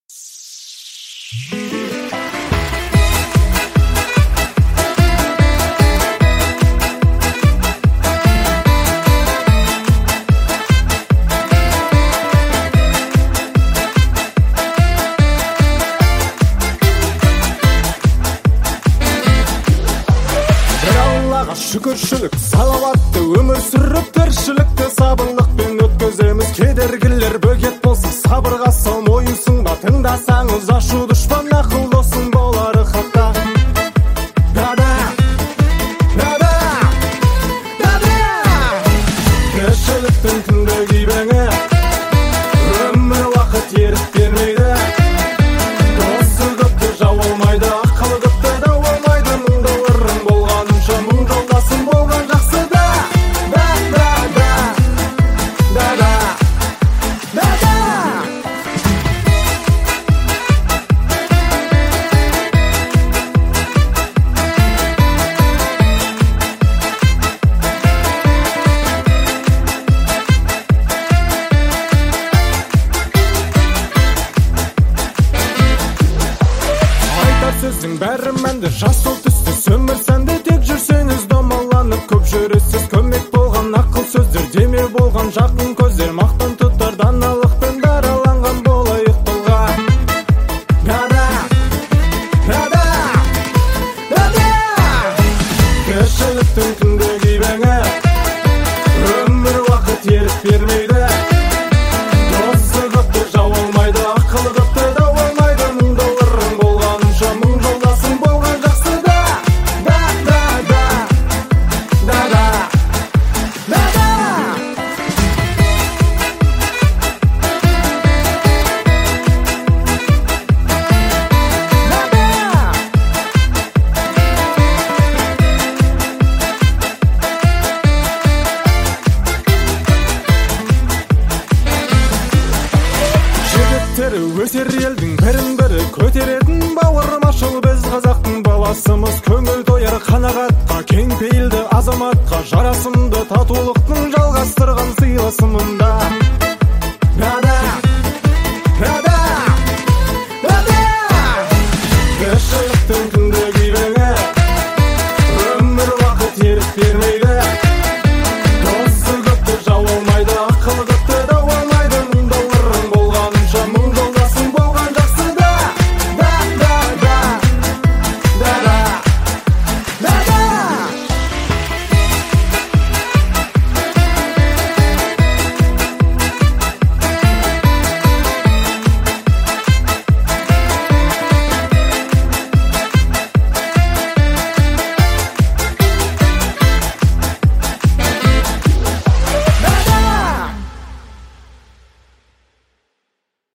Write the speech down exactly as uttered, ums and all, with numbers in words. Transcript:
Шүкіршілік, салауатты өмір сүріп тіршілікті сабырлықпен өткіземіз. Кедергілер бөгет болсын, сабырға сал мойынсың ба, тыңдасаңыз ашу дұшпан ақыл досың болары хатта. Да-да, да-да, да-да. Тіршіліктің күнді күйбеңі, өмір уақыт ерік бермейді. Досы көпті жау олмайды, ақылы көпті дау олмайды. Мұңдалырың болғанымша мұң жолдасың болған жақсы да. Да-да-да, да-да, да-да. Сөздің бәрі мәнді, жас ол түсті сөмір сәнді. Тек жүрсеңіз домаланып көп жүресіз. Көмек болған ақыл сөздер, деме болған жақын көздер. Мақтан тұтар даналықпен дараланған болайық тұлға. Да-да, да-да, да-да. Тіршіліктің күнде күйбеңі, өмір уақыт ерік бермейді. Досы көпті жау олмайды, ақылы көпті дау олмайды. Мұңдалырың болғанымша мұң жолдасың болған жақсы да. Да-да-да, да-да, да-да. Жігіттері өсер елдің бірін-бірі көтеретін. Бауырмашыл біз қазақтың баласымыз. Көңіл тойар қанағатқа, кең пейілді азаматқа. Жарасымды татулықтың жалғастырған сыйласымында. Да-да,